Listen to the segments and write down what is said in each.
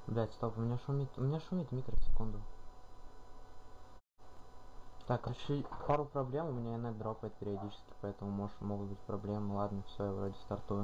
Блять, стоп, у меня шумит микросекунду. Так, реши пару проблем, у меня инет дропает периодически, поэтому могут быть проблемы. Ладно, все, я вроде стартую.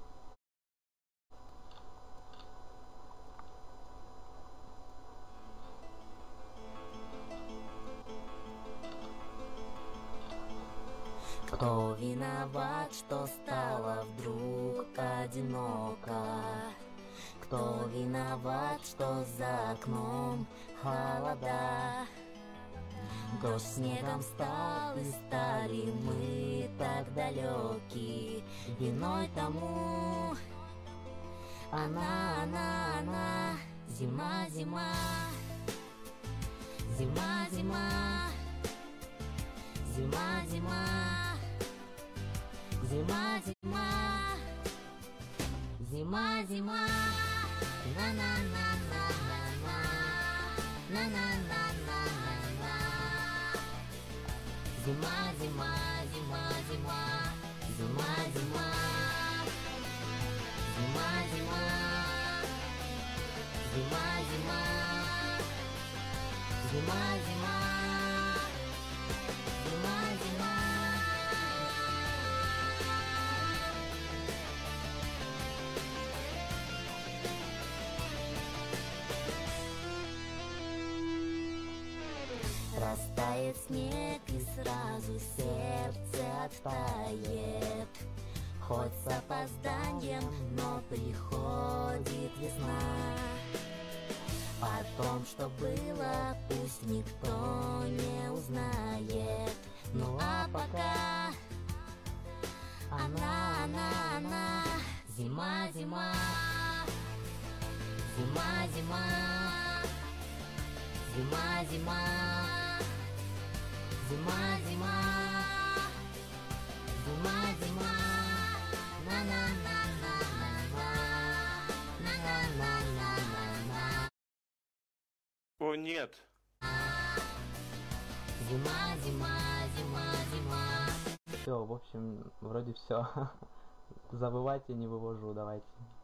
Кто виноват, что стало вдруг одиноко? Кто виноват, что за окном холода? Дождь снегом стал, и стали мы так далеки. Виной тому она, зима, зима, зима, зима, зима, зима, зима, зима, зима, зима, на на на на на на на на на на на. Зима, зима, зима, зима, зима, зима, зима, зима, зима, зима, зима, зима, зима, зима. Растает снег, и сразу сердце оттает. Хоть с опозданием, но приходит весна. О том, что было, пусть никто не узнает. Ну а пока она, зима, зима, зима, зима, зима, зима, зима, зима, зима, зима, на на на на на на на на на на. О, нет. Зима, зима, зима, зима. Все, в общем, вроде все. Забывайте, не вывожу, давайте.